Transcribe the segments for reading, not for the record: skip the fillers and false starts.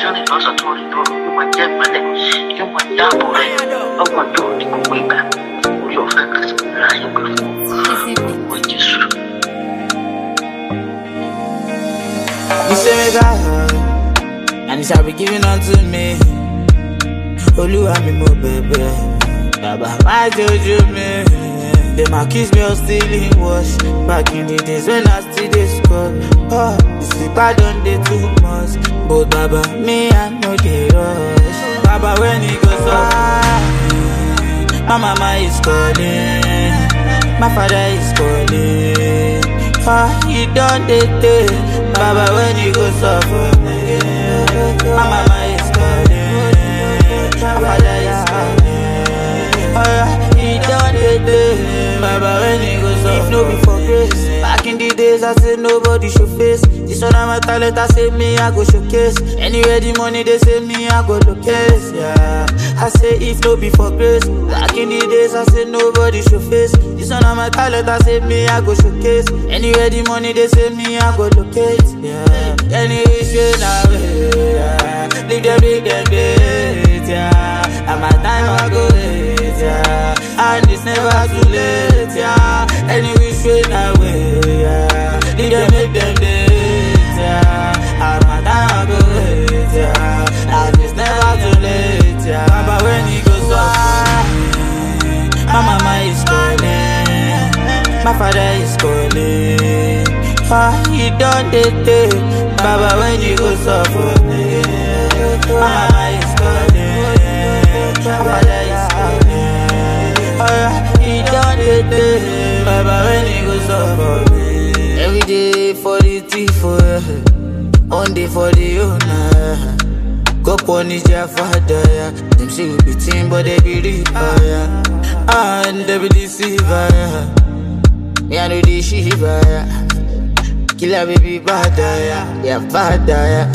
Sani losa tori toro, uma jemale, uma dabore, uma do di kuweka, uyo faka sana ya kufu, kwa Yesu. You say me God, and it shall be given unto me. Oluwa mi mo bebe, Baba my jojo me. Them accuse me of stealing wash. Back in the days when I still dey score. Oh, you sleep I done dey too much. But Baba, me I no dey rush. Baba when he goes up, my mama is calling, my father is calling. Ah, he done dey take. Baba when he goes up for me, my mama is calling, my father is calling. Ah, he done dey take. Baba when he goes up, if no be for grace. Back in the days I say nobody show face. This one of my talent I say me I go showcase. Anywhere the money they say me I go locate. Yeah, I say if no be for grace. Back in the days I say nobody show face. This one of my talent I say me I go showcase. Anywhere the money they say me I go locate. Yeah, anyway say now yeah. Leave them big them great. Yeah, and my time I go wait. Yeah, and it's never too late. Yeah, any which way now way. Yeah, leave them make them date. Yeah, and my time I go wait. Yeah, and it's never too late. Yeah, Baba when he goes up, my mama is calling, my father is calling. Ah, he done dey take. Baba when he goes up for me, my mama is calling, my father is calling. Ah, he done dey take. Baba when he goes up for me. Every day for the thief, one day for the owner. Go punish their father, yeah. Them say we be team, but they be reaper, yeah. And they be deceiver, yeah. Me I know the shiva, yeah. Killer baby bad, yeah. Yeah, bad, yeah.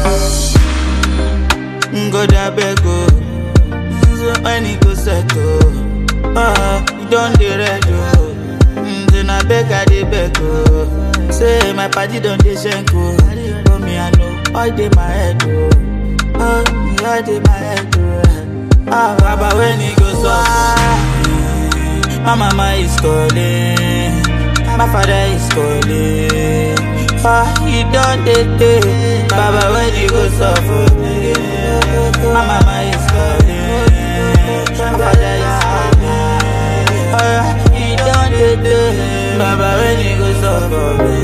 Go da bego, so when he go settle. You don't dey red, oh. Then I beg, I dey beg, oh. Say my party don't dey shenko. But me I know all dey my head, oh. Oh, me all dey my head, oh. Ah, Baba when he goes up, my mama is calling, my father is calling. Ah, he done dey take. Baba when he goes up for me, my mama is calling, my father is calling. Ah, he done dey take. Baba when he goes up for me.